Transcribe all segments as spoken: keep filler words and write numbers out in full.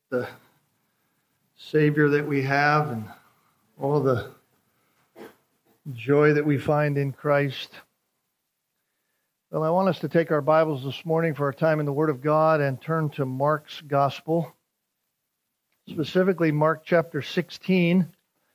the Savior that we have and all the joy that we find in Christ. Well, I want us to take our Bibles this morning for our time in the Word of God and turn to Mark's Gospel, specifically Mark chapter sixteen.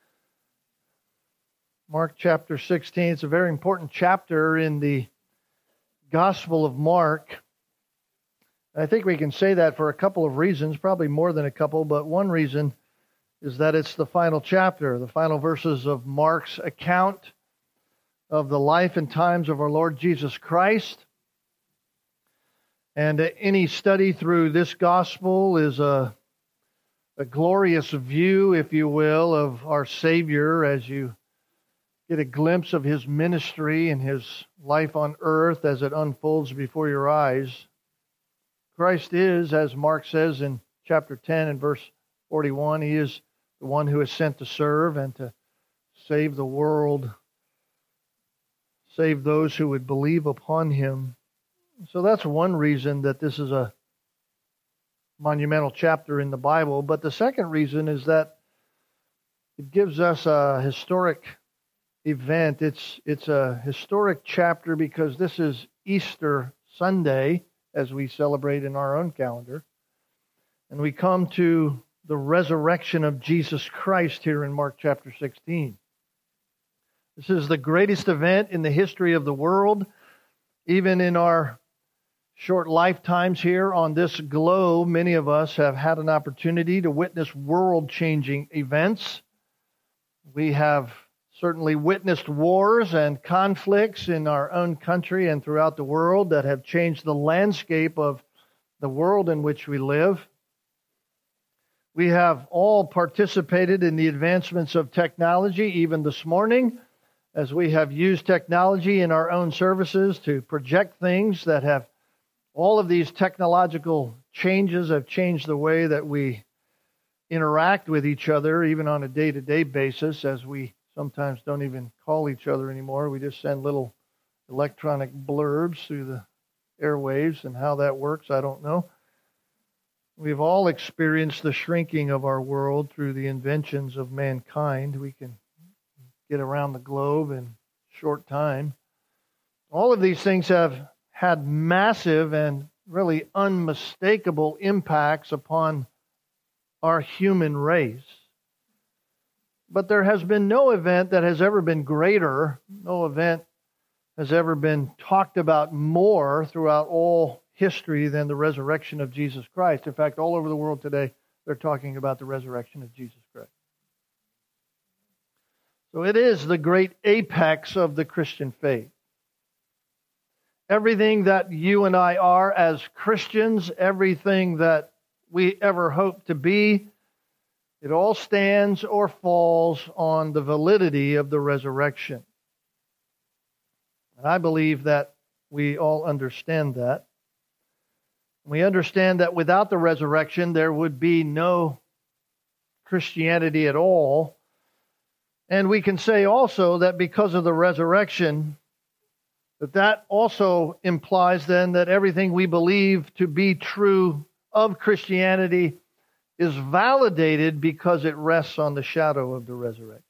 Mark chapter sixteen, it's a very important chapter in the Gospel of Mark. I think we can say that for a couple of reasons, probably more than a couple, but one reason is that it's the final chapter, the final verses of Mark's account of the life and times of our Lord Jesus Christ. And any study through this gospel is a, a glorious view, if you will, of our Savior as you get a glimpse of His ministry and His life on earth as it unfolds before your eyes. Christ is, as Mark says in chapter ten and verse forty-one, He is the one who is sent to serve and to save the world, save those who would believe upon Him. So that's one reason that this is a monumental chapter in the Bible. But the second reason is that it gives us a historic event. It's, it's a historic chapter because this is Easter Sunday, as we celebrate in our own calendar. And we come to the resurrection of Jesus Christ here in Mark chapter sixteen. This is the greatest event in the history of the world. Even in our short lifetimes here on this globe, many of us have had an opportunity to witness world-changing events. We have certainly witnessed wars and conflicts in our own country and throughout the world that have changed the landscape of the world in which we live. We have all participated in the advancements of technology, even this morning, as we have used technology in our own services to project things that have, all of these technological changes have changed the way that we interact with each other, even on a day-to-day basis, as we sometimes don't even call each other anymore. We just send little electronic blurbs through the airwaves, and how that works, I don't know. We've all experienced the shrinking of our world through the inventions of mankind. We can get around the globe in a short time. All of these things have had massive and really unmistakable impacts upon our human race. But there has been no event that has ever been greater, no event has ever been talked about more throughout all history than the resurrection of Jesus Christ. In fact, all over the world today, they're talking about the resurrection of Jesus Christ. So it is the great apex of the Christian faith. Everything that you and I are as Christians, everything that we ever hope to be, it all stands or falls on the validity of the resurrection. And I believe that we all understand that. We understand that without the resurrection, there would be no Christianity at all. And we can say also that because of the resurrection, that that also implies then that everything we believe to be true of Christianity is validated because it rests on the shadow of the resurrection.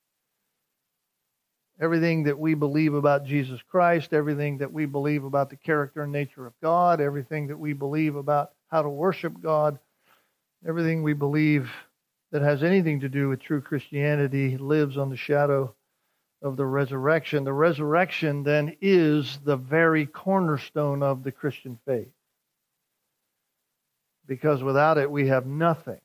Everything that we believe about Jesus Christ, everything that we believe about the character and nature of God, everything that we believe about how to worship God, everything we believe that has anything to do with true Christianity lives on the shadow of the resurrection. The resurrection then is the very cornerstone of the Christian faith. Because without it, we have nothing.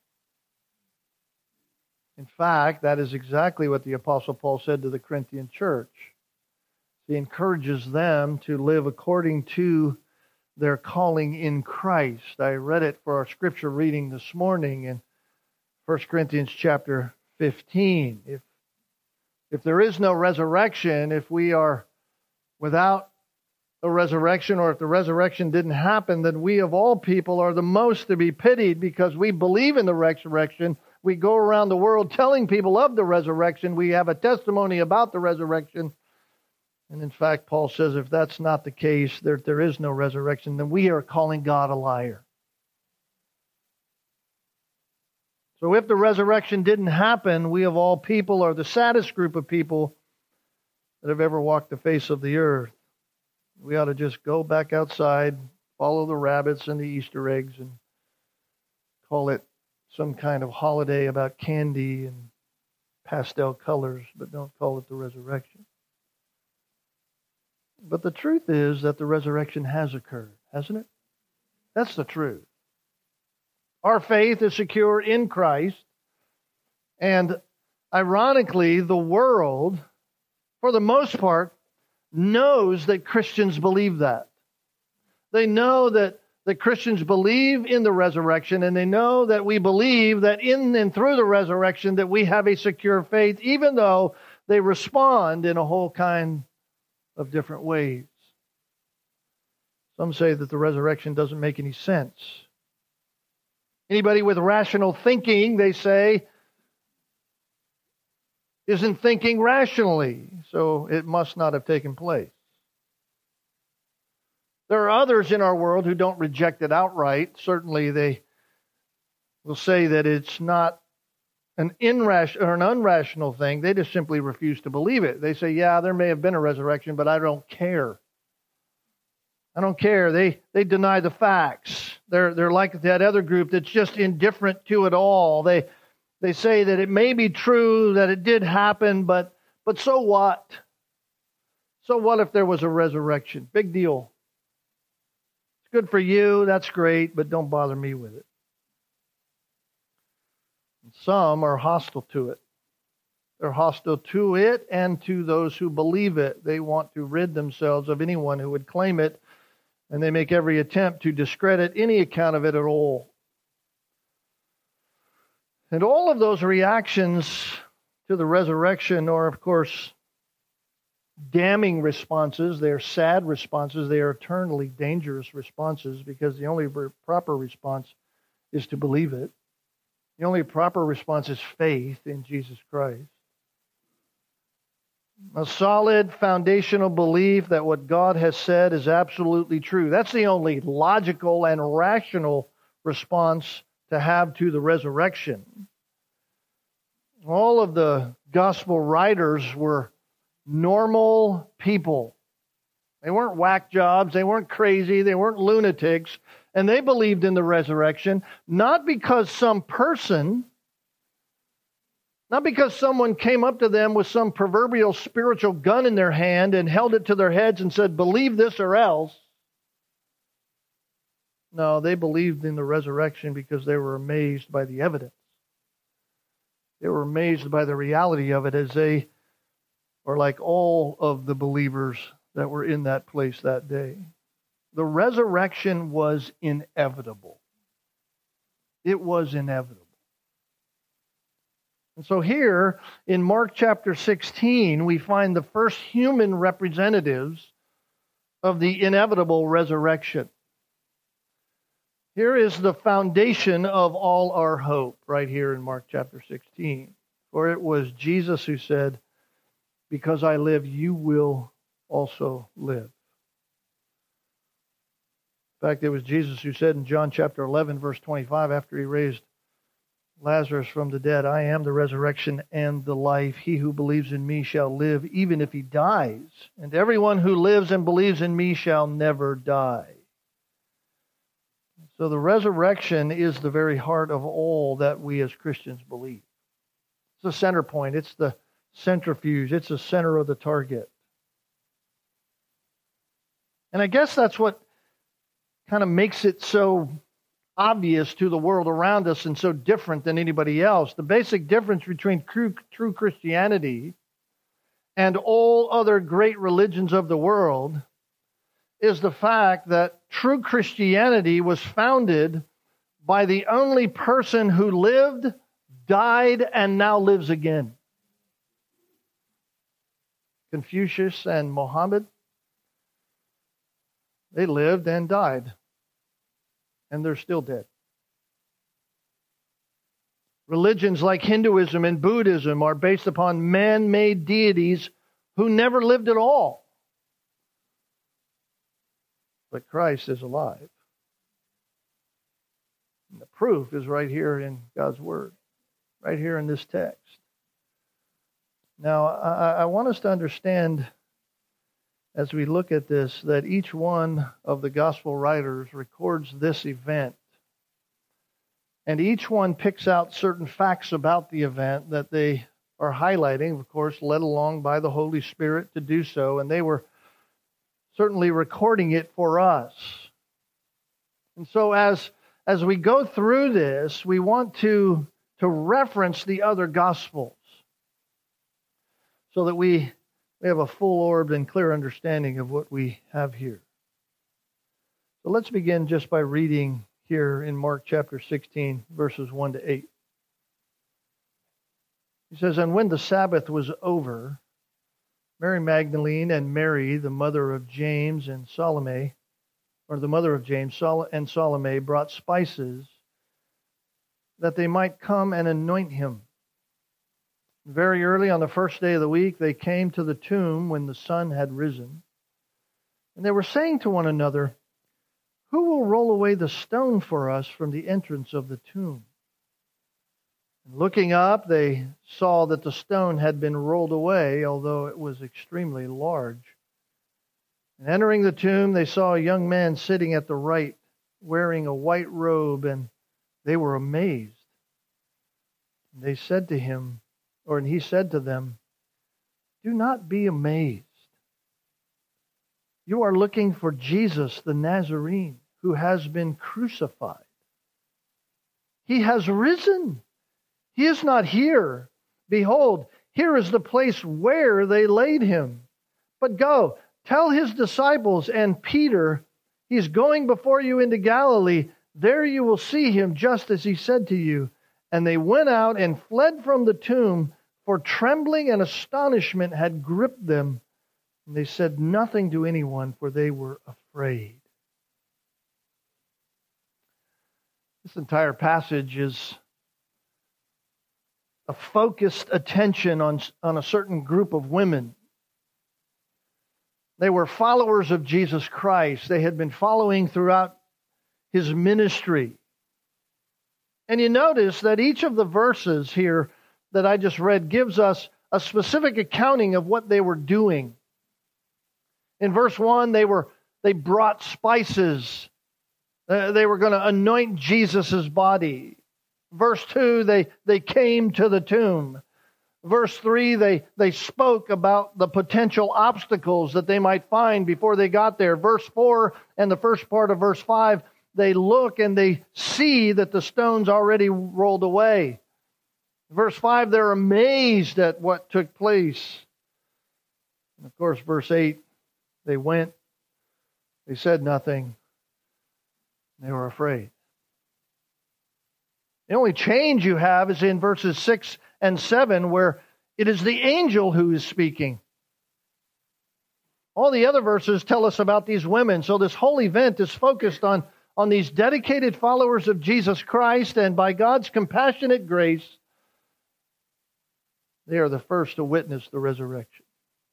In fact, that is exactly what the Apostle Paul said to the Corinthian church. He encourages them to live according to their calling in Christ. I read it for our scripture reading this morning in First Corinthians chapter fifteen. If, if there is no resurrection, if we are without a resurrection, or if the resurrection didn't happen, then we of all people are the most to be pitied because we believe in the resurrection. We go around the world telling people of the resurrection. We have a testimony about the resurrection. And in fact, Paul says if that's not the case, that there is no resurrection, then we are calling God a liar. So if the resurrection didn't happen, we of all people are the saddest group of people that have ever walked the face of the earth. We ought to just go back outside, follow the rabbits and the Easter eggs, and call it some kind of holiday about candy and pastel colors, but don't call it the resurrection. But the truth is that the resurrection has occurred, hasn't it? That's the truth. Our faith is secure in Christ. And ironically, the world, for the most part, knows that Christians believe that. They know that, that Christians believe in the resurrection, and they know that we believe that in and through the resurrection that we have a secure faith, even though they respond in a whole kind of different ways. Some say that the resurrection doesn't make any sense. Anybody with rational thinking, they say, isn't thinking rationally, so it must not have taken place. There are others in our world who don't reject it outright. Certainly they will say that it's not an irrational or an unrational thing. They just simply refuse to believe it. They say, yeah, there may have been a resurrection, but I don't care. I don't care. They they deny the facts. They're they're like that other group that's just indifferent to it all. They they say that it may be true that it did happen, but but so what? So what if there was a resurrection? Big deal. It's good for you, that's great, but don't bother me with it. And some are hostile to it. They're hostile to it and to those who believe it. They want to rid themselves of anyone who would claim it, and they make every attempt to discredit any account of it at all. And all of those reactions to the resurrection are, of course, damning responses. They are sad responses. They are eternally dangerous responses, because the only proper response is to believe it. The only proper response is faith in Jesus Christ. A solid foundational belief that what God has said is absolutely true. That's the only logical and rational response to have to the resurrection. All of the gospel writers were normal people. They weren't whack jobs. They weren't crazy. They weren't lunatics. And they believed in the resurrection, not because some person, not because someone came up to them with some proverbial spiritual gun in their hand and held it to their heads and said, believe this or else. No, they believed in the resurrection because they were amazed by the evidence. They were amazed by the reality of it, as they are like all of the believers that were in that place that day. The resurrection was inevitable. It was inevitable. And so here in Mark chapter sixteen, we find the first human representatives of the inevitable resurrection. Here is the foundation of all our hope, right here in Mark chapter sixteen. For it was Jesus who said, because I live, you will also live. In fact, it was Jesus who said in John chapter eleven, verse twenty-five, after he raised Lazarus from the dead, I am the resurrection and the life. He who believes in me shall live even if he dies. And everyone who lives and believes in me shall never die. So the resurrection is the very heart of all that we as Christians believe. It's the center point. It's the centrifuge. It's the center of the target. And I guess that's what kind of makes it so obvious to the world around us and so different than anybody else. The basic difference between true, true Christianity and all other great religions of the world is the fact that true Christianity was founded by the only person who lived, died, and now lives again. Confucius and Muhammad, they lived and died, and they're still dead. Religions like Hinduism and Buddhism are based upon man-made deities who never lived at all. But Christ is alive. And the proof is right here in God's Word. right here in this text. Now, I, I want us to understand, as we look at this, that each one of the gospel writers records this event. And each one picks out certain facts about the event that they are highlighting, of course, led along by the Holy Spirit to do so. And they were certainly recording it for us. And so as, as we go through this, we want to, to reference the other gospels so that we, we have a full-orbed and clear understanding of what we have here. So let's begin just by reading here in Mark chapter sixteen, verses one to eight. He says, "And when the Sabbath was over, Mary Magdalene and Mary, the mother of James and Salome, or the mother of James Sol- and Salome, brought spices that they might come and anoint him. Very early on the first day of the week, they came to the tomb when the sun had risen. And they were saying to one another, 'Who will roll away the stone for us from the entrance of the tomb?' And looking up, they saw that the stone had been rolled away, although it was extremely large. And entering the tomb, they saw a young man sitting at the right, wearing a white robe, and they were amazed. And they said to him, or and he said to them, 'Do not be amazed. You are looking for Jesus the Nazarene, who has been crucified. He has risen. He is not here. Behold, here is the place where they laid him. But go, tell his disciples and Peter, he is going before you into Galilee. There you will see him, just as he said to you.' And they went out and fled from the tomb, for trembling and astonishment had gripped them. And they said nothing to anyone, for they were afraid." This entire passage is a focused attention on, on a certain group of women. They were followers of Jesus Christ. They had been following throughout his ministry. And you notice that each of the verses here that I just read gives us a specific accounting of what they were doing. In verse one, they were they brought spices. Uh, they were going to anoint Jesus' body. Verse two, they, they came to the tomb. Verse three, they, they spoke about the potential obstacles that they might find before they got there. Verse four and the first part of verse five, they look and they see that the stone's already rolled away. Verse five, they're amazed at what took place. And of course, verse eight, they went, they said nothing, they were afraid. The only change you have is in verses six and seven, where it is the angel who is speaking. All the other verses tell us about these women, so this whole event is focused on, on these dedicated followers of Jesus Christ, and by God's compassionate grace, they are the first to witness the resurrection.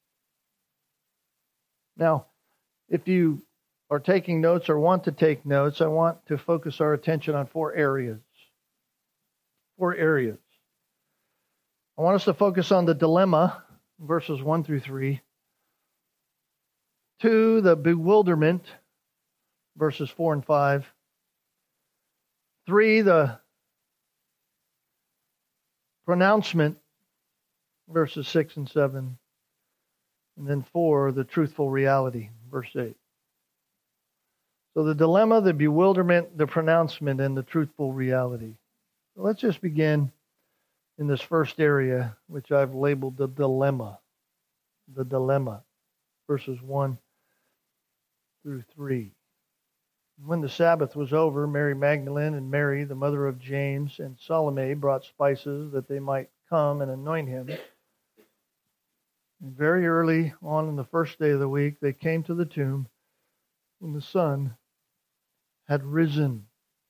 Now, if you are taking notes or want to take notes, I want to focus our attention on four areas. Four areas. I want us to focus on the dilemma, verses one through three. Two, the bewilderment, verses four and five. Three, the pronouncement, verses six and seven. And then four, the truthful reality, verse eight. So the dilemma, the bewilderment, the pronouncement, and the truthful reality. So let's just begin in this first area, which I've labeled the dilemma. The dilemma, verses one through three. When the Sabbath was over, Mary Magdalene and Mary, the mother of James, and Salome brought spices that they might come and anoint him. And very early on in the first day of the week, they came to the tomb when the sun had risen.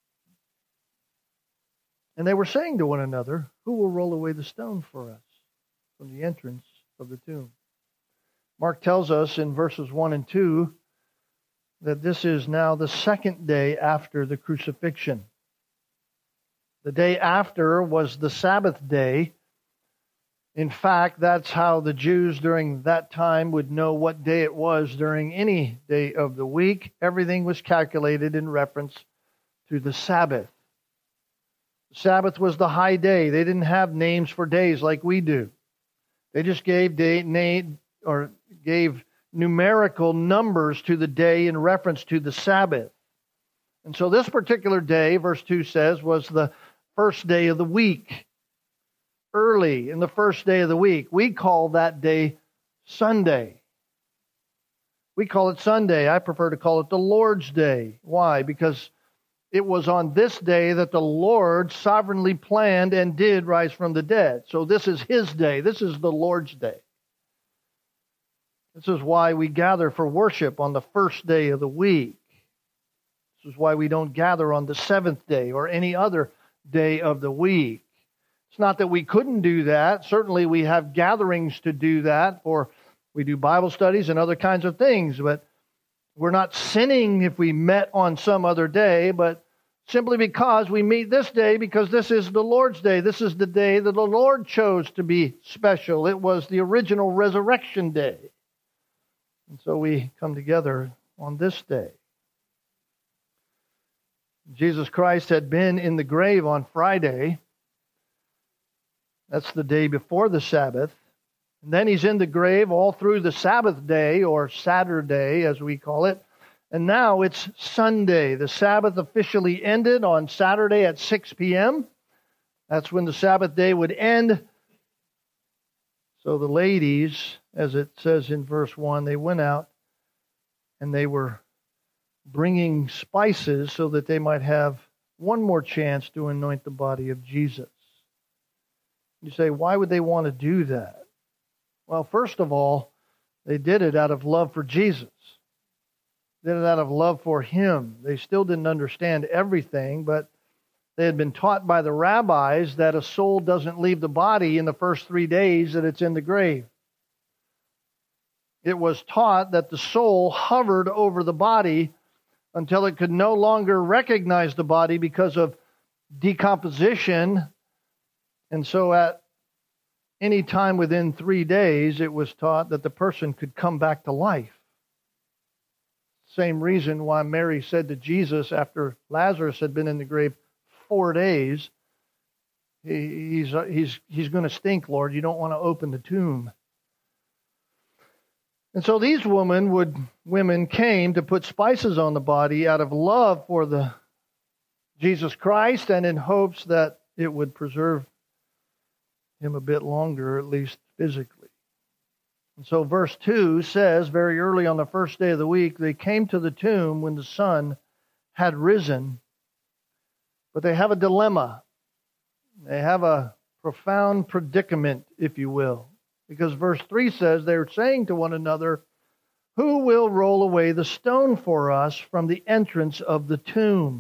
And they were saying to one another, "Who will roll away the stone for us from the entrance of the tomb?" Mark tells us in verses one and two that this is now the second day after the crucifixion. The day after was the Sabbath day. In fact, that's how the Jews during that time would know what day it was during any day of the week. Everything was calculated in reference to the Sabbath. The Sabbath was the high day. They didn't have names for days like we do. They just gave day, name, or gave numerical numbers to the day in reference to the Sabbath. And so this particular day, verse two says, was the first day of the week. Early in the first day of the week. We call that day Sunday. We call it Sunday. I prefer to call it the Lord's Day. Why? Because it was on this day that the Lord sovereignly planned and did rise from the dead. So this is His day. This is the Lord's Day. This is why we gather for worship on the first day of the week. This is why we don't gather on the seventh day or any other day of the week. It's not that we couldn't do that. Certainly we have gatherings to do that, or we do Bible studies and other kinds of things, but we're not sinning if we met on some other day, but simply because we meet this day because this is the Lord's Day. This is the day that the Lord chose to be special. It was the original resurrection day. And so we come together on this day. Jesus Christ had been in the grave on Friday. That's the day before the Sabbath. And then He's in the grave all through the Sabbath day, or Saturday as we call it. And now it's Sunday. The Sabbath officially ended on Saturday at six p.m. That's when the Sabbath day would end. So the ladies, as it says in verse one, they went out and they were bringing spices so that they might have one more chance to anoint the body of Jesus. You say, why would they want to do that? Well, first of all, they did it out of love for Jesus. They did it out of love for Him. They still didn't understand everything, but they had been taught by the rabbis that a soul doesn't leave the body in the first three days that it's in the grave. It was taught that the soul hovered over the body until it could no longer recognize the body because of decomposition. And so at any time within three days, it was taught that the person could come back to life. Same reason why Mary said to Jesus after Lazarus had been in the grave four days, he, he's, he's, he's going to stink, Lord. You don't want to open the tomb. And so these women would women came to put spices on the body out of love for the Jesus Christ and in hopes that it would preserve Him a bit longer, at least physically. And so verse two says, very early on the first day of the week, they came to the tomb when the sun had risen. But they have a dilemma. They have a profound predicament, if you will. Because verse three says, they were saying to one another, who will roll away the stone for us from the entrance of the tomb?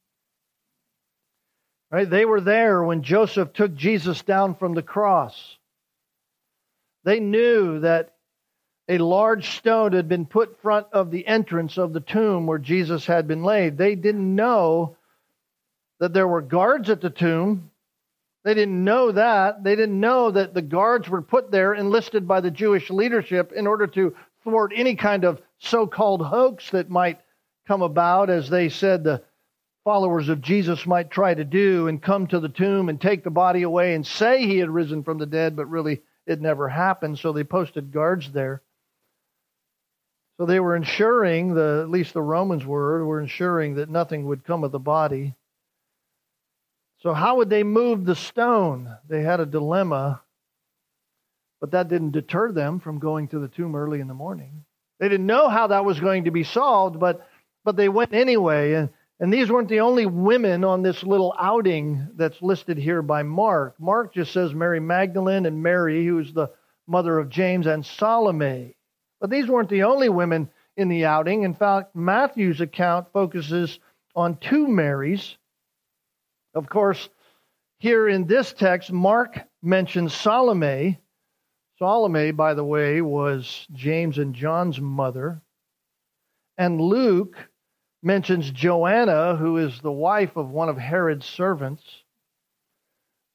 Right? They were there when Joseph took Jesus down from the cross. They knew that a large stone had been put in front of the entrance of the tomb where Jesus had been laid. They didn't know that there were guards at the tomb. They didn't know that. They didn't know that the guards were put there, enlisted by the Jewish leadership in order to thwart any kind of so-called hoax that might come about, as they said the followers of Jesus might try to do, and come to the tomb and take the body away and say He had risen from the dead, but really it never happened. So they posted guards there. So they were ensuring, the at least the Romans were, were ensuring that nothing would come of the body. So how would they move the stone? They had a dilemma, but that didn't deter them from going to the tomb early in the morning. They didn't know how that was going to be solved, but but they went anyway. And, and these weren't the only women on this little outing that's listed here by Mark. Mark just says Mary Magdalene and Mary, who is the mother of James, and Salome. But these weren't the only women in the outing. In fact, Matthew's account focuses on two Marys. Of course, here in this text, Mark mentions Salome. Salome, by the way, was James and John's mother. And Luke mentions Joanna, who is the wife of one of Herod's servants.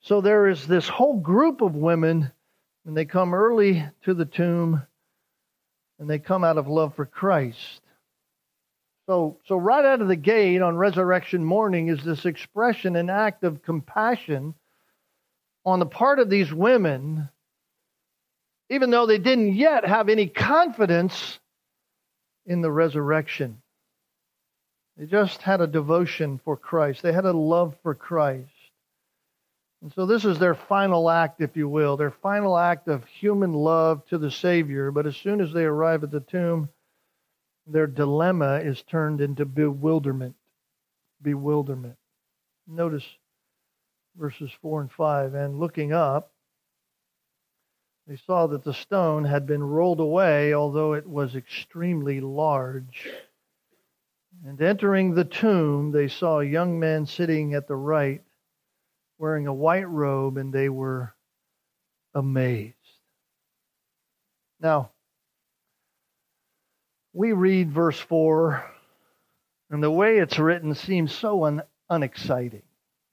So there is this whole group of women, and they come early to the tomb, and they come out of love for Christ. So, so right out of the gate on resurrection morning is this expression, an act of compassion on the part of these women, even though they didn't yet have any confidence in the resurrection. They just had a devotion for Christ. They had a love for Christ. And so this is their final act, if you will, their final act of human love to the Savior. But as soon as they arrive at the tomb, their dilemma is turned into bewilderment. Bewilderment. Notice verses four and five. And looking up, they saw that the stone had been rolled away, although it was extremely large. And entering the tomb, they saw a young man sitting at the right, wearing a white robe, and they were amazed. Now, we read verse four, and the way it's written seems so un- unexciting.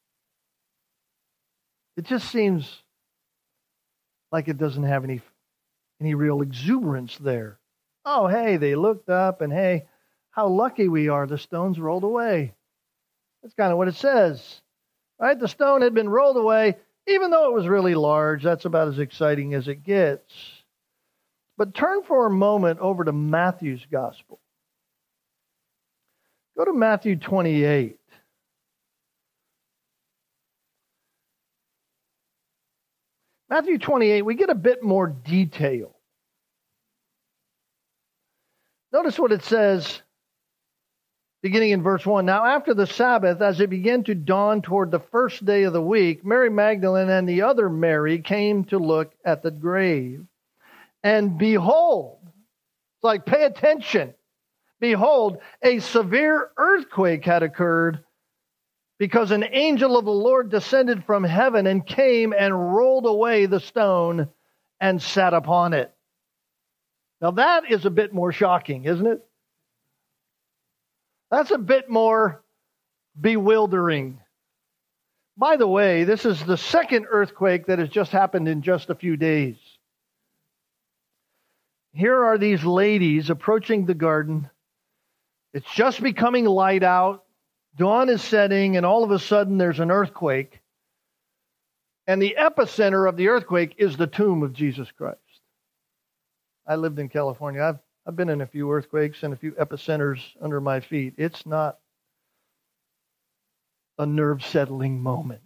It just seems like it doesn't have any, any real exuberance there. Oh, hey, they looked up, and hey, how lucky we are, the stone's rolled away. That's kind of what it says. Right? The stone had been rolled away, even though it was really large. That's about as exciting as it gets. But turn for a moment over to Matthew's gospel. Go to Matthew twenty-eight. Matthew twenty-eight, we get a bit more detail. Notice what it says, beginning in verse one. Now after the Sabbath, as it began to dawn toward the first day of the week, Mary Magdalene and the other Mary came to look at the grave. And behold, it's like, pay attention. Behold, a severe earthquake had occurred, because an angel of the Lord descended from heaven and came and rolled away the stone and sat upon it. Now that is a bit more shocking, isn't it? That's a bit more bewildering. By the way, this is the second earthquake that has just happened in just a few days. Here are these ladies approaching the garden. It's just becoming light out. Dawn is setting, and all of a sudden there's an earthquake. And the epicenter of the earthquake is the tomb of Jesus Christ. I lived in California. I've I've been in a few earthquakes and a few epicenters under my feet. It's not a nerve-settling moment.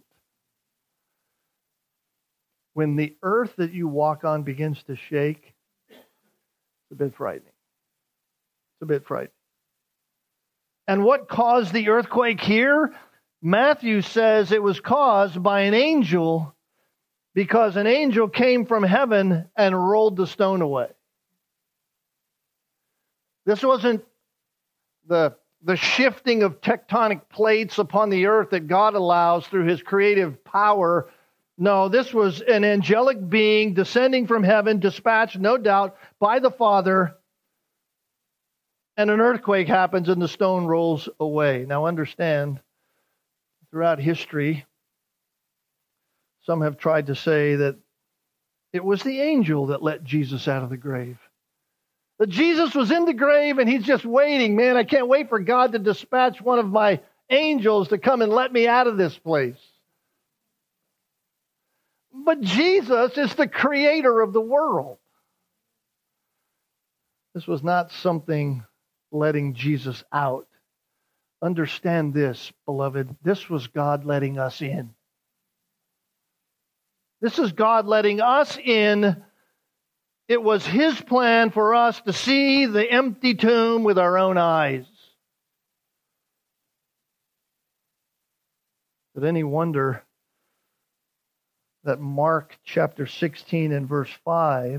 When the earth that you walk on begins to shake, it's a bit frightening. It's a bit frightening. And what caused the earthquake here? Matthew says it was caused by an angel, because an angel came from heaven and rolled the stone away. This wasn't the, the shifting of tectonic plates upon the earth that God allows through his creative power. No, this was an angelic being descending from heaven, dispatched, no doubt, by the Father. And an earthquake happens and the stone rolls away. Now understand, throughout history, some have tried to say that it was the angel that let Jesus out of the grave. That Jesus was in the grave and he's just waiting. Man, I can't wait for God to dispatch one of my angels to come and let me out of this place. But Jesus is the creator of the world. This was not something letting Jesus out. Understand this, beloved. This was God letting us in. This is God letting us in. It was his plan for us to see the empty tomb with our own eyes. Is it any wonder that Mark chapter sixteen and verse five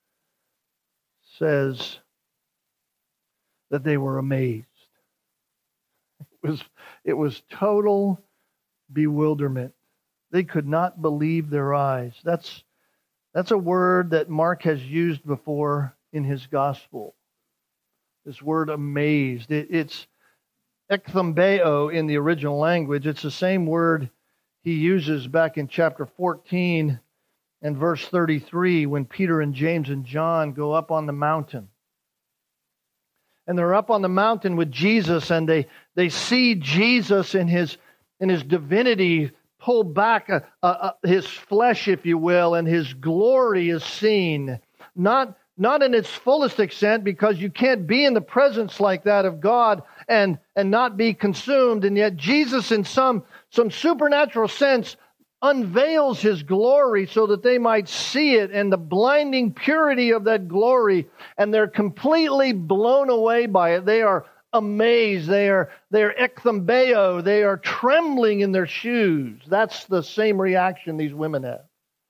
says that they were amazed? It was, it was total bewilderment. They could not believe their eyes. That's, that's a word that Mark has used before in his gospel. This word amazed. It, it's ekthambeo in the original language. It's the same word he uses back in chapter fourteen and verse thirty-three when Peter and James and John go up on the mountain. And they're up on the mountain with Jesus, and they, they see Jesus in his, in his divinity pull back a, a, a, his flesh, if you will, and his glory is seen. Not, not in its fullest extent, because you can't be in the presence like that of God and, and not be consumed. And yet Jesus, in some, some supernatural sense, unveils his glory so that they might see it, and the blinding purity of that glory, and they're completely blown away by it. They are amazed. They are, they are ekthambeo. They are trembling in their shoes. That's the same reaction these women have.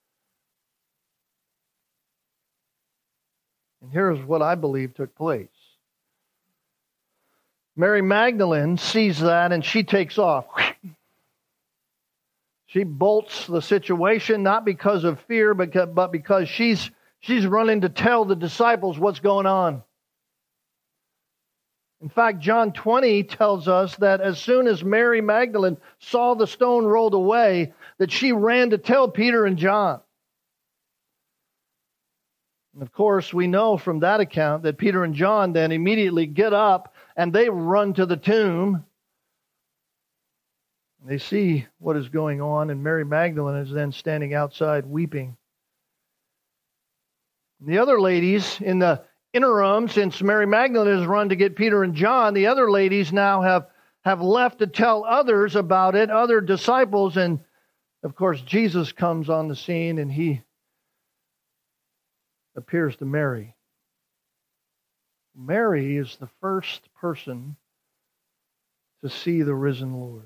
And here's what I believe took place. Mary Magdalene sees that, and she takes off. She bolts the situation, not because of fear, but but because she's she's running to tell the disciples what's going on. In fact, John twenty tells us that as soon as Mary Magdalene saw the stone rolled away, that she ran to tell Peter and John. And of course, we know from that account that Peter and John then immediately get up and they run to the tomb. They see what is going on, and Mary Magdalene is then standing outside weeping. And the other ladies, in the interim, since Mary Magdalene has run to get Peter and John, the other ladies now have, have left to tell others about it, other disciples, and of course Jesus comes on the scene and he appears to Mary. Mary is the first person to see the risen Lord.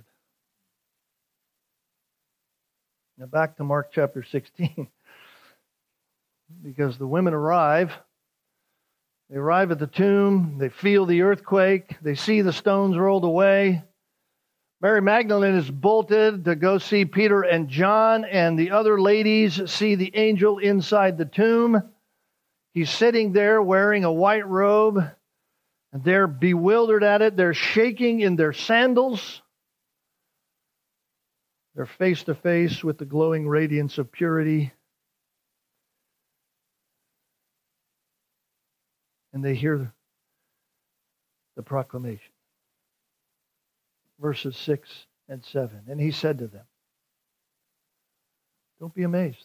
Now back to Mark chapter sixteen. Because the women arrive. They arrive at the tomb. They feel the earthquake. They see the stones rolled away. Mary Magdalene is bolted to go see Peter and John, and the other ladies see the angel inside the tomb. He's sitting there wearing a white robe, and they're bewildered at it. They're shaking in their sandals. They're face to face with the glowing radiance of purity. And they hear the proclamation. Verses six and seven. And he said to them, don't be amazed.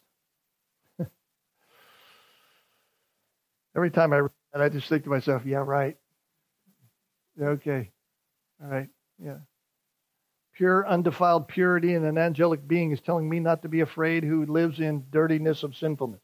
Every time I read that, I just think to myself, yeah, right. Okay. All right. Yeah. Pure, undefiled purity, and an angelic being is telling me not to be afraid who lives in dirtiness of sinfulness.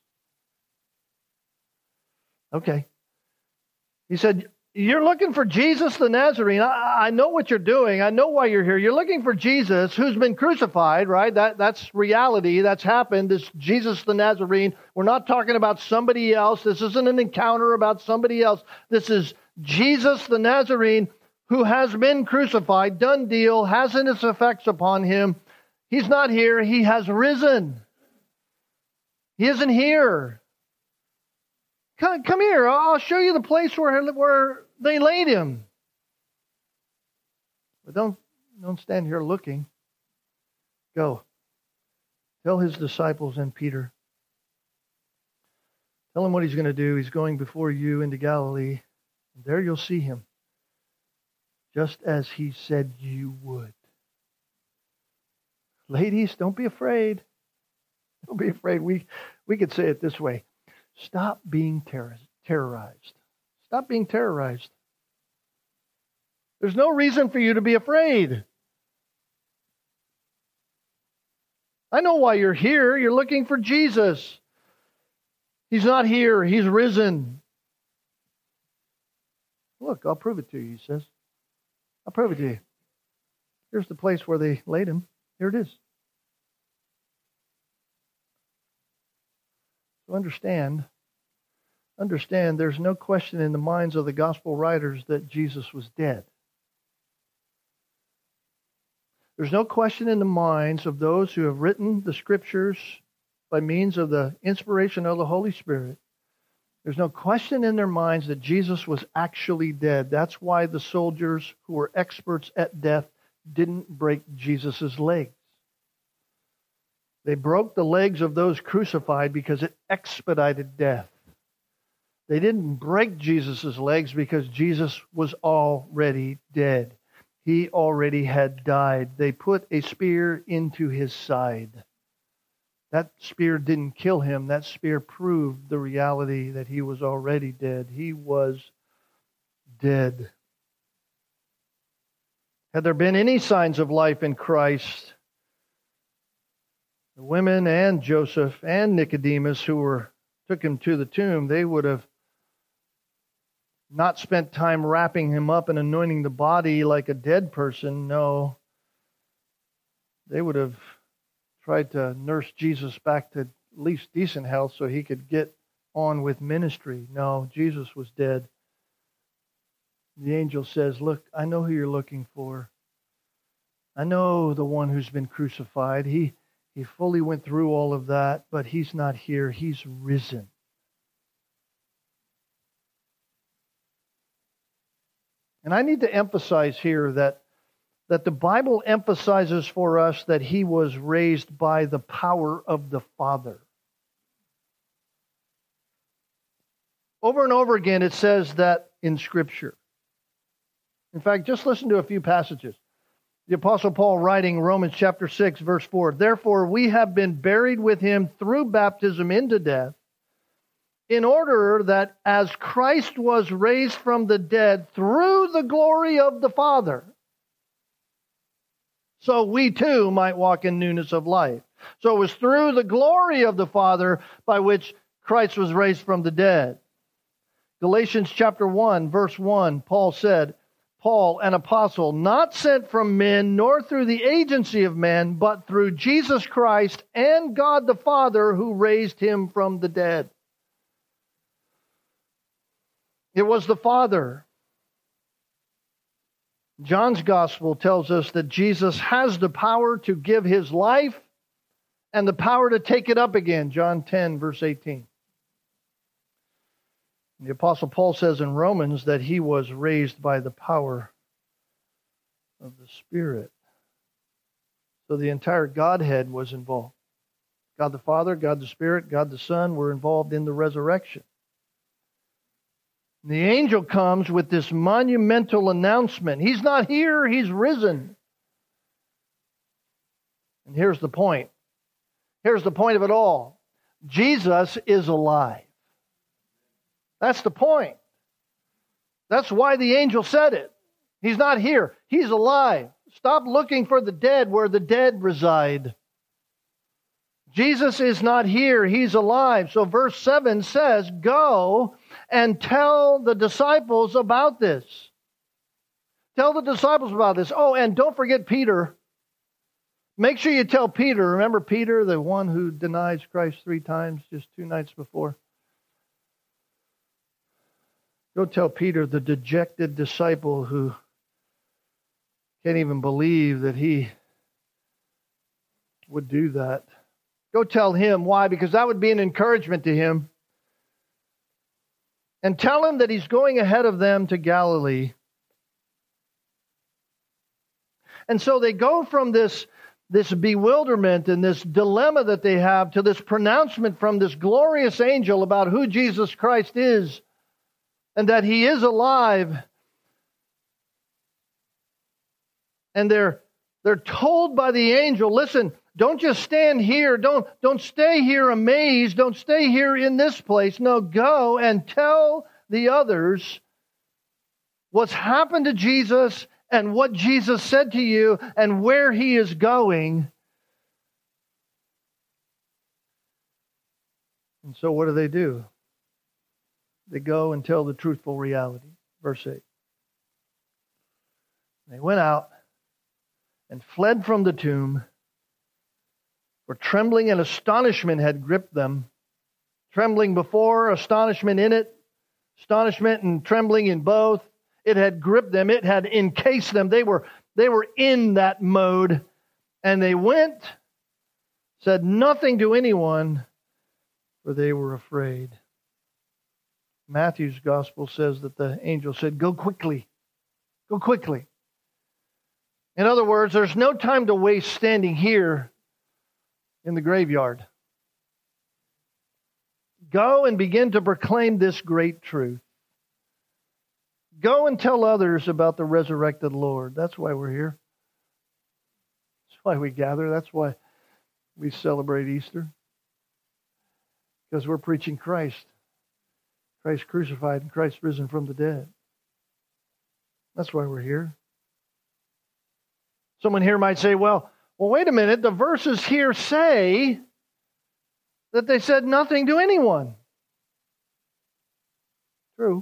Okay. He said, you're looking for Jesus the Nazarene. I, I know what you're doing. I know why you're here. You're looking for Jesus who's been crucified, right? That, that's reality. That's happened. This Jesus the Nazarene. We're not talking about somebody else. This isn't an encounter about somebody else. This is Jesus the Nazarene, who has been crucified, done deal, hasn't its effects upon him. He's not here. He has risen. He isn't here. Come, come here. I'll show you the place where, where they laid him. But don't, don't stand here looking. Go. Tell his disciples and Peter. Tell him what he's going to do. He's going before you into Galilee. And there you'll see him. Just as he said you would. Ladies, don't be afraid. Don't be afraid. We, we could say it this way. Stop being terror, terrorized. Stop being terrorized. There's no reason for you to be afraid. I know why you're here. You're looking for Jesus. He's not here. He's risen. Look, I'll prove it to you, he says. I'll prove it to you. Here's the place where they laid him. Here it is. So understand, understand there's no question in the minds of the gospel writers that Jesus was dead. There's no question in the minds of those who have written the scriptures by means of the inspiration of the Holy Spirit. There's no question in their minds that Jesus was actually dead. That's why the soldiers who were experts at death didn't break Jesus' legs. They broke the legs of those crucified because it expedited death. They didn't break Jesus' legs because Jesus was already dead. He already had died. They put a spear into his side. That spear didn't kill him. That spear proved the reality that he was already dead. He was dead. Had there been any signs of life in Christ, the women and Joseph and Nicodemus who were took him to the tomb, they would have not spent time wrapping him up and anointing the body like a dead person. No. They would have tried to nurse Jesus back to at least decent health so he could get on with ministry. No, Jesus was dead. The angel says, look, I know who you're looking for. I know the one who's been crucified. He, he fully went through all of that, but he's not here. He's risen. And I need to emphasize here that, that the Bible emphasizes for us that he was raised by the power of the Father. Over and over again it says that in Scripture. In fact, just listen to a few passages. The Apostle Paul writing Romans chapter six, verse four, therefore we have been buried with him through baptism into death, in order that as Christ was raised from the dead through the glory of the Father, so we too might walk in newness of life. So it was through the glory of the Father by which Christ was raised from the dead. Galatians chapter one, verse one, Paul said, Paul, an apostle, not sent from men, nor through the agency of men, but through Jesus Christ and God the Father who raised him from the dead. It was the Father. John's Gospel tells us that Jesus has the power to give his life and the power to take it up again. John ten, verse eighteen. The Apostle Paul says in Romans that he was raised by the power of the Spirit. So the entire Godhead was involved. God the Father, God the Spirit, God the Son were involved in the resurrection. The angel comes with this monumental announcement. He's not here, he's risen. And here's the point. Here's the point of it all. Jesus is alive. That's the point. That's why the angel said it. He's not here. He's alive. Stop looking for the dead where the dead reside. Jesus is not here. He's alive. So verse seven says, go and tell the disciples about this. Tell the disciples about this. Oh, and don't forget Peter. Make sure you tell Peter. Remember Peter, the one who denies Christ three times just two nights before? Go tell Peter, the dejected disciple who can't even believe that he would do that. Go tell him. Why? Because that would be an encouragement to him. And tell him that he's going ahead of them to Galilee. And so they go from this, this bewilderment and this dilemma that they have to this pronouncement from this glorious angel about who Jesus Christ is and that he is alive. And they're, they're told by the angel, listen, don't just stand here. Don't, don't stay here amazed. Don't stay here in this place. No, go and tell the others what's happened to Jesus and what Jesus said to you and where he is going. And so what do they do? They go and tell the truthful reality. Verse eight. They went out and fled from the tomb, for trembling and astonishment had gripped them. Trembling before, astonishment in it. Astonishment and trembling in both. It had gripped them. It had encased them. They were, they were in that mode. And they went, said nothing to anyone, for they were afraid. Matthew's gospel says that the angel said, go quickly. Go quickly. In other words, there's no time to waste standing here in the graveyard. Go and begin to proclaim this great truth. Go and tell others about the resurrected Lord. That's why we're here. That's why we gather. That's why we celebrate Easter. Because we're preaching Christ. Christ crucified and Christ risen from the dead. That's why we're here. Someone here might say, well, well, wait a minute. The verses here say that they said nothing to anyone. True.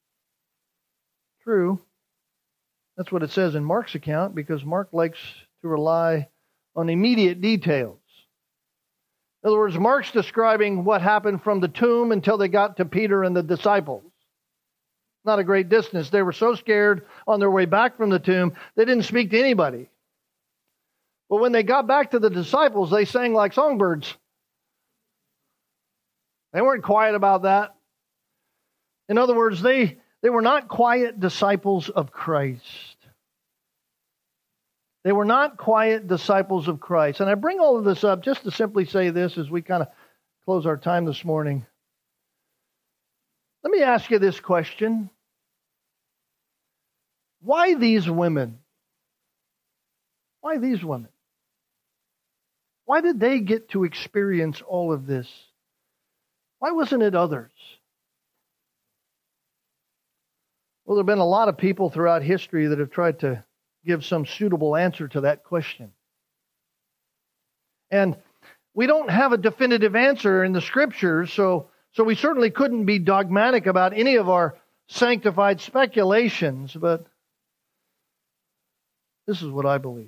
True. That's what it says in Mark's account, because Mark likes to rely on immediate details. In other words, Mark's describing what happened from the tomb until they got to Peter and the disciples. Not a great distance. They were so scared on their way back from the tomb, they didn't speak to anybody. But when they got back to the disciples, they sang like songbirds. They weren't quiet about that. In other words, they, they were not quiet disciples of Christ. They were not quiet disciples of Christ. And I bring all of this up just to simply say this as we kind of close our time this morning. Let me ask you this question. Why these women? Why these women? Why did they get to experience all of this? Why wasn't it others? Well, there have been a lot of people throughout history that have tried to give some suitable answer to that question. And we don't have a definitive answer in the Scriptures, so, so we certainly couldn't be dogmatic about any of our sanctified speculations, but this is what I believe.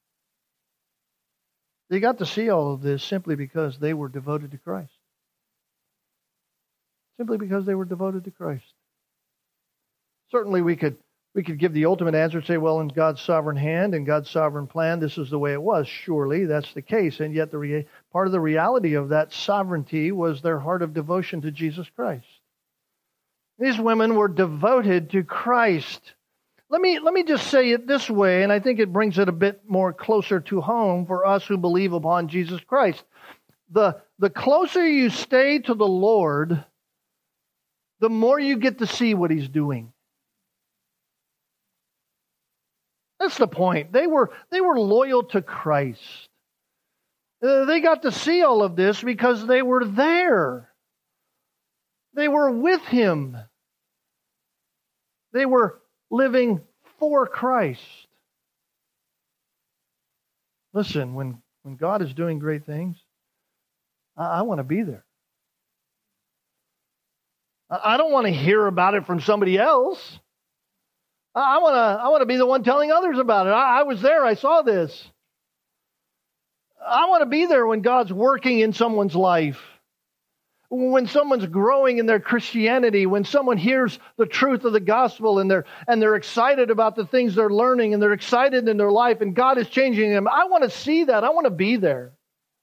They got to see all of this simply because they were devoted to Christ. Simply because they were devoted to Christ. Certainly we could we could give the ultimate answer and say, well, in God's sovereign hand and God's sovereign plan, this is the way it was. Surely that's the case. And yet the rea- part of the reality of that sovereignty was their heart of devotion to Jesus Christ. These women were devoted to Christ. Let me, let me just say it this way, and I think it brings it a bit more closer to home for us who believe upon Jesus Christ. The, the closer you stay to the Lord, the more you get to see what He's doing. That's the point. They were, they were loyal to Christ. Uh, they got to see all of this because they were there. They were with Him. They were living for Christ. Listen, when, when God is doing great things, I, I want to be there. I, I don't want to hear about it from somebody else. I, I want to I want to be the one telling others about it. I, I was there. I saw this. I want to be there when God's working in someone's life. When someone's growing in their Christianity, when someone hears the truth of the gospel and they're and they're excited about the things they're learning and they're excited in their life and God is changing them. I want to see that. I want to be there.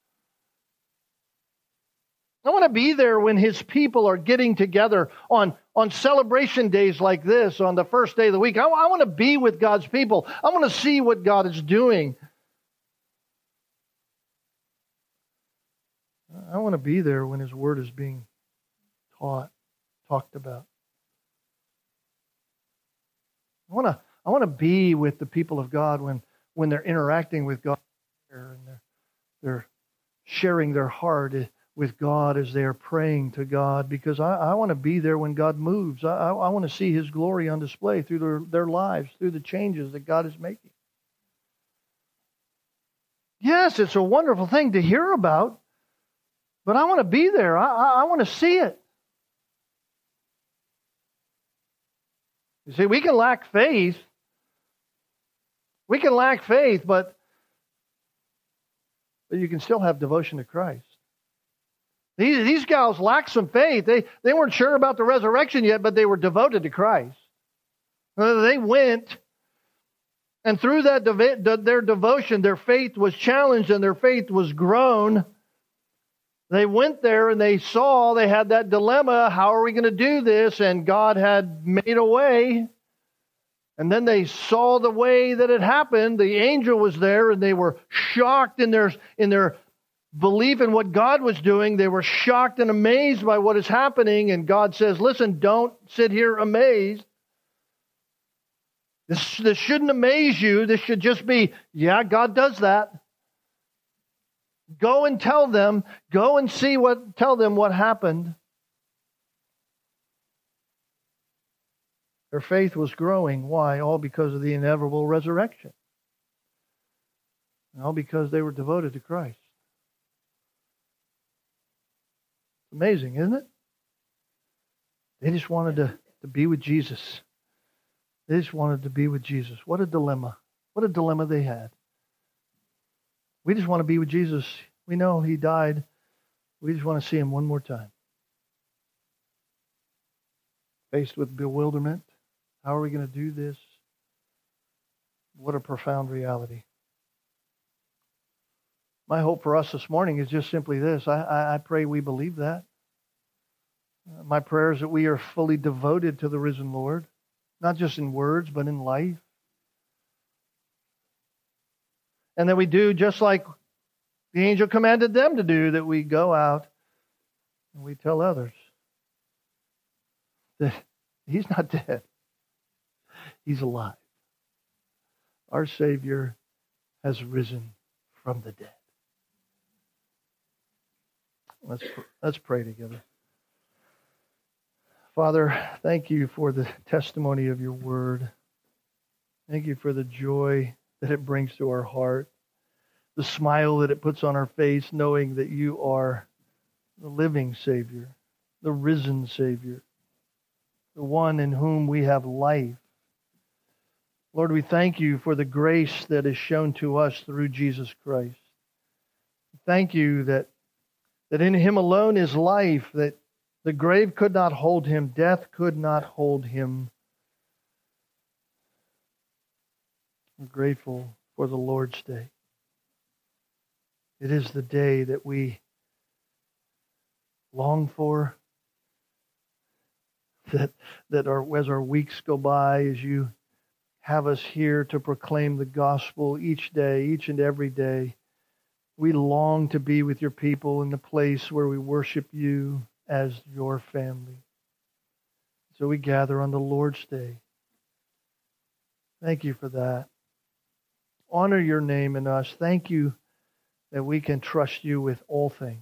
I want to be there when His people are getting together on, on celebration days like this, on the first day of the week. I, I want to be with God's people. I want to see what God is doing. I want to be there when His Word is being taught, talked about. I want to I want to be with the people of God when, when they're interacting with God and they're, they're sharing their heart with God as they are praying to God, because I, I want to be there when God moves. I, I, I want to see His glory on display through their, their lives, through the changes that God is making. Yes, it's a wonderful thing to hear about. But I want to be there. I, I, I want to see it. You see, we can lack faith. We can lack faith, but, but you can still have devotion to Christ. These, these gals lacked some faith. They, they weren't sure about the resurrection yet, but they were devoted to Christ. They went, and through that their devotion, their faith was challenged and their faith was grown. They went there and they saw, they had that dilemma, how are we going to do this? And God had made a way. And then they saw the way that it happened. The angel was there and they were shocked in their, in their belief in what God was doing. They were shocked and amazed by what is happening. And God says, listen, don't sit here amazed. This, this shouldn't amaze you. This should just be, yeah, God does that. Go and tell them. Go and see what, tell them what happened. Their faith was growing. Why? All because of the inevitable resurrection. All because they were devoted to Christ. Amazing, isn't it? They just wanted to, to be with Jesus. They just wanted to be with Jesus. What a dilemma. What a dilemma they had. We just want to be with Jesus. We know He died. We just want to see Him one more time. Faced with bewilderment. How are we going to do this? What a profound reality. My hope for us this morning is just simply this. I, I, I pray we believe that. Uh, my prayer is that we are fully devoted to the risen Lord, not just in words, but in life. And that we do just like the angel commanded them to do, that we go out and we tell others that He's not dead. He's alive. Our Savior has risen from the dead. Let's let's pray together. Father, thank you for the testimony of your word. Thank you for the joy that it brings to our heart, the smile that it puts on our face, knowing that you are the living Savior, the risen Savior, the one in whom we have life. Lord, we thank you for the grace that is shown to us through Jesus Christ. Thank you that That in Him alone is life, that the grave could not hold Him, death could not hold Him. We're grateful for the Lord's Day. It is the day that we long for, that, that our, as our weeks go by, as you have us here to proclaim the gospel each day, each and every day, we long to be with your people in the place where we worship you as your family. So we gather on the Lord's Day. Thank you for that. Honor your name in us. Thank you that we can trust you with all things.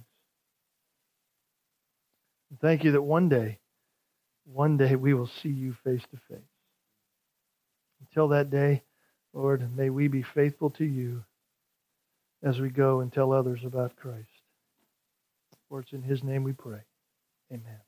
And thank you that one day, one day we will see you face to face. Until that day, Lord, may we be faithful to you as we go and tell others about Christ. For it's in His name we pray. Amen.